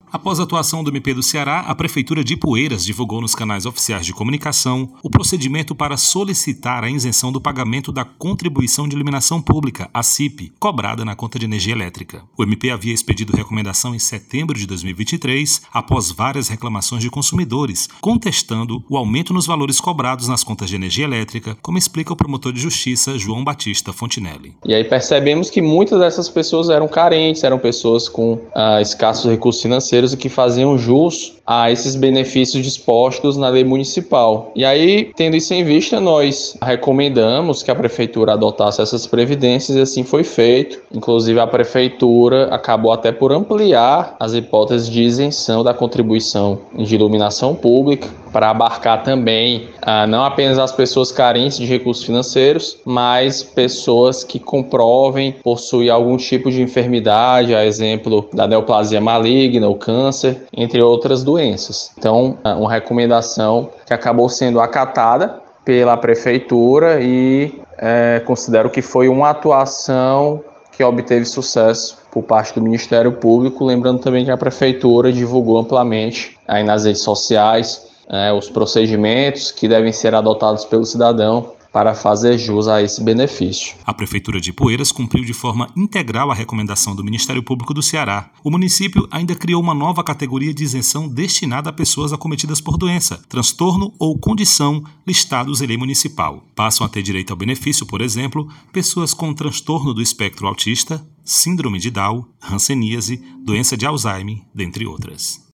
Após a atuação do MP do Ceará, a Prefeitura de Ipueiras divulgou nos canais oficiais de comunicação o procedimento para solicitar a isenção do pagamento da Contribuição de Iluminação Pública, a CIP, cobrada na conta de energia elétrica. O MP havia expedido recomendação em setembro de 2023, após várias reclamações de consumidores, contestando o aumento nos valores cobrados nas contas de energia elétrica, como explica o promotor de justiça João Batista Fontinelli. E aí percebemos que muitas dessas pessoas eram carentes, eram pessoas com escassos recursos financeiros e que faziam jus a esses benefícios dispostos na lei municipal. E aí, tendo isso em vista, nós recomendamos que a Prefeitura adotasse essas previdências e assim foi feito. Inclusive, a Prefeitura acabou até por ampliar as hipóteses de isenção da contribuição de iluminação pública para abarcar também não apenas as pessoas carentes de recursos financeiros, mas pessoas que comprovem possuir algum tipo de enfermidade, a exemplo da neoplasia maligna, o câncer, entre outras doenças. Então, uma recomendação que acabou sendo acatada pela Prefeitura e considero que foi uma atuação que obteve sucesso por parte do Ministério Público, lembrando também que a Prefeitura divulgou amplamente aí nas redes sociais os procedimentos que devem ser adotados pelo cidadão para fazer jus a esse benefício. A Prefeitura de Ipueiras cumpriu de forma integral a recomendação do Ministério Público do Ceará. O município ainda criou uma nova categoria de isenção destinada a pessoas acometidas por doença, transtorno ou condição listados em lei municipal. Passam a ter direito ao benefício, por exemplo, pessoas com transtorno do espectro autista, síndrome de Down, hanseníase, doença de Alzheimer, dentre outras.